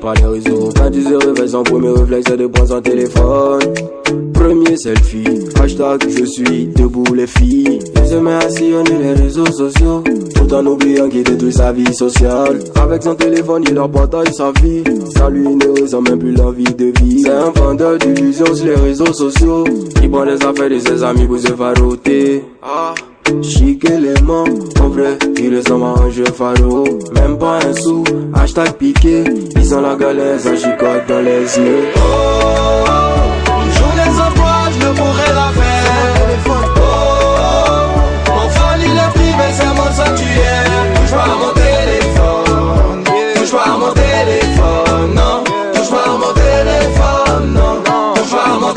pas les réseaux. Quand tu te réveilles, son premier réflexe c'est de prendre son téléphone. Premier selfie, hashtag je suis debout les filles. Il se met à sillonner les réseaux sociaux, tout en oubliant qu'il détruit sa vie sociale. Avec son téléphone il leur partage sa vie, ça lui ne ressent même plus l'envie de vivre. C'est un vendeur d'illusions sur les réseaux sociaux, qui prend les affaires de ses amis pour se faroter. Chic élément, en vrai, il ressemble à un jeu pharo. Même pas un sou, hashtag piqué, ils sont la galère, ça chicote dans les yeux. Une journée sans toi, je ne pourrais la faire. Mon phone il est privé, c'est mon sanctuaire. Touche pas à mon téléphone, touche pas à mon téléphone, non. Touche pas à mon téléphone, non. Touche pas à mon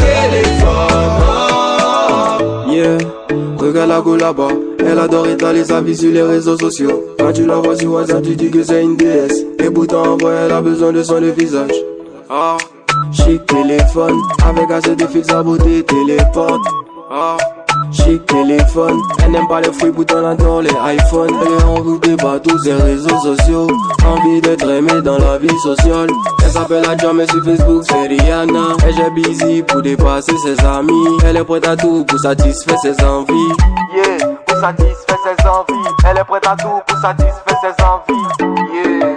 téléphone. Yeah. Regarde la go là-bas, elle adore étaler sa vie sur les réseaux sociaux. Quand tu la vois sur WhatsApp, tu dis que c'est une déesse. Et pourtant en vrai, elle a besoin de son visage. Chic téléphone, avec assez de fils sa beauté téléporte. Chic téléphone, elle n'aime pas les fruits, pourtant elle adore les iPhones. Elle est envoûtée par tous ses réseaux sociaux, envie d'être aimée dans la vie sociale. Elle s'appelle Adja, sur Facebook c'est Rihanna. Elle est busy pour dépasser ses amis. Elle est prête à tout pour satisfaire ses envies. Yeah, pour satisfaire ses envies. Elle est prête à tout pour satisfaire ses envies. Yeah.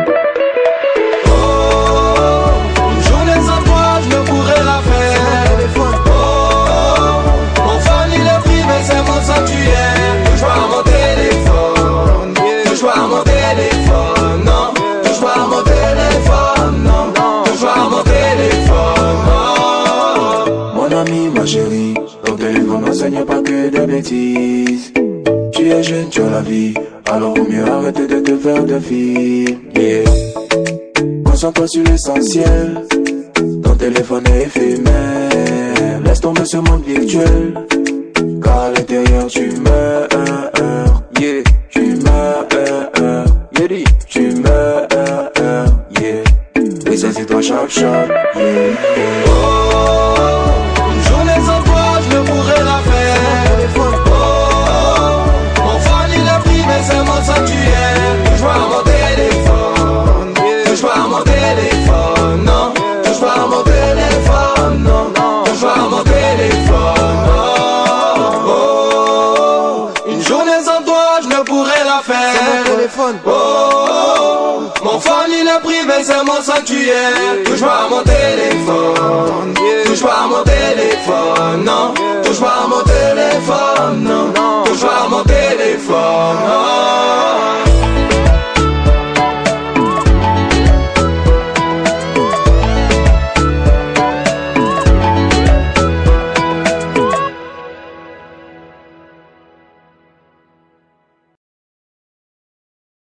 Une journée sans toi, je ne pourrais la faire. Mon phone il est privé, c'est mon sanctuaire. Touche pas à mon téléphone, touche pas à mon téléphone, non. Touche pas à mon téléphone, non. Touche pas à mon téléphone, non. Mon ami, ma chérie, ton téléphone n'enseigne pas que des bêtises. Tu es jeune, tu as la vie, alors vaut mieux arrêter de te faire de filles. Yeah. Concentre-toi sur l'essentiel, ton téléphone est éphémère. Laisse tomber ce monde virtuel, car à l'intérieur tu meurs. Yeah. Tu meurs. Yeah. Tu meurs. Yeah. Et c'est toi chaque shot. Yeah. Une journée sans toi, je ne pourrais la faire. Mon phone il est privé, c'est mon sanctuaire. Touche pas à mon téléphone, touche pas à mon téléphone, non. Touche pas à mon téléphone, non. Touche pas à mon téléphone, Une journée sans toi, je ne pourrais la faire. Mon phone il est privé, c'est mon sanctuaire. Touche pas à mon téléphone, touche pas à mon téléphone, non. Touche pas à mon téléphone.